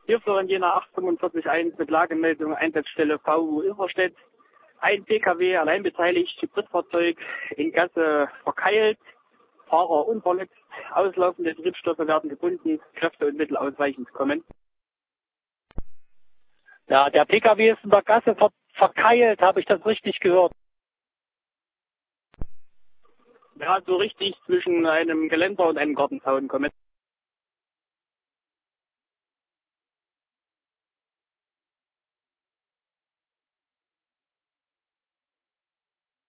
Hier für Jena 8441 mit Lagemeldung Einsatzstelle VU Ilverstedt. Ein Pkw allein beteiligt, Hybridfahrzeug in Gasse verkeilt, Fahrer unverletzt, auslaufende Triebstoffe werden gebunden, Kräfte und Mittel ausweichend kommen. Ja, der Pkw ist in der Gasse verkeilt, habe ich das richtig gehört? Ja, so richtig zwischen einem Geländer und einem Gartenzaun kommen.